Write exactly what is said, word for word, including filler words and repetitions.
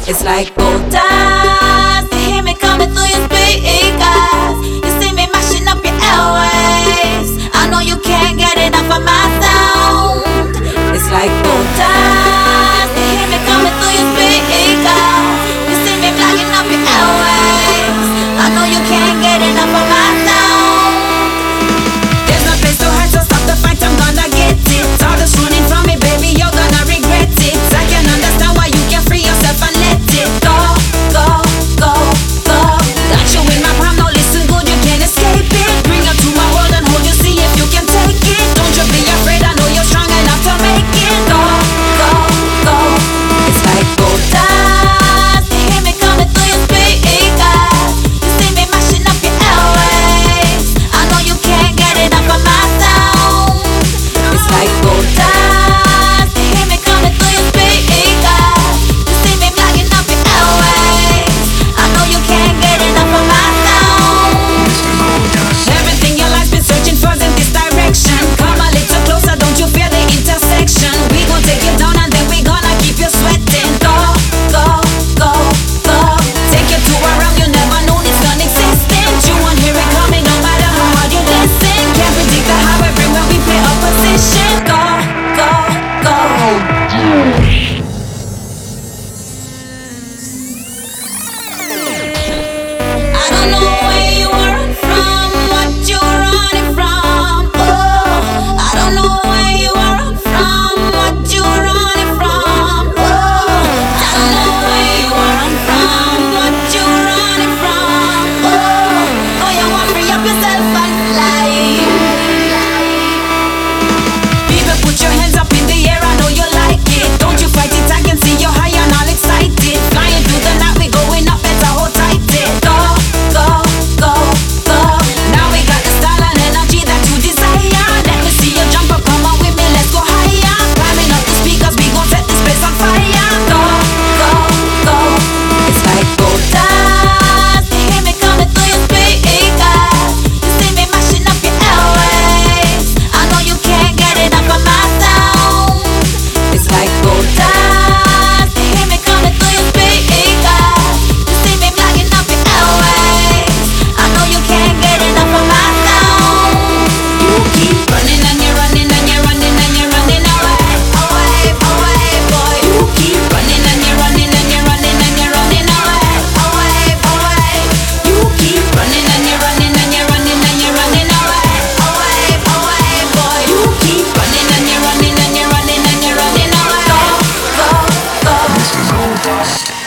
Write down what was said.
It's like gold dust. You hear me coming through your speakers. You see me mashing up your airways. I know you can't get enough of my sound. It's like gold dust. You hear me coming through your speakers. You see me blocking up your airways. I know you can't get enough of my sound. There's no place to hide, so stop the fight, I'm gonna get it. All this running from me, baby, you're gonna regret it. I can understand why you can't free yourself and let it go, go, go, go. Got you in my palm, now listen good, you can't escape it. Bring you to my world and hold you, see if you can take it. Don't you be afraid, I know you're strong enough to make it. Go, go, go. It's like gold dust. You hear me coming through your speakers. You see me mashing up your airways. I know you can't get enough of my sound. It's like gold dust. You hear me coming through your speakers. You see me blocking up your airways. I know you can't get enough of my sound. Everything your life's been searching for's in this direction. Come a little closer, don't you fear the intersection? We gon' take you down and then we gonna keep you sweating. Go, go, go, go. Take you to a realm you never known it's non-existent. You won't hear it coming no matter how hard you listen. Can't predict the how everywhere we play opposition. Go, go, go. I don't know where you are from, what you're running from. Oh, I don't know where you are from, what you're running from. Oh, I don't know where you are from, what you're running from. Oh, oh, you want to free up yourself and fly. People, put your hands up in the air, I know you like it. Don't you fight it, I can see you're high and all excited. Flying through the night, we going up, better hold tight it. Go, go, go, go. Now we got the style and energy that you desire. Let me see you jump up, come on with me, let's go higher. Climbing up the speakers, we gon' set this place on fire. Go, go, go. It's like gold dust. You hear me coming through your speakers. You see me mashing up your airways. I know you can't get enough of my sound. It's like gold dust. You hear me coming through your speakers. You see me blocking up your airways. I know you can't get enough of my sound. You keep running and you're running and you're running and you're running away, away, away, boy. You keep running and you're running and you're running and you're running away, away, away. You keep running and you're running and you're running and you're running away, away, away, boy. You keep running and you're running and you're running and you're running away. Go, go, go. This is gold dust.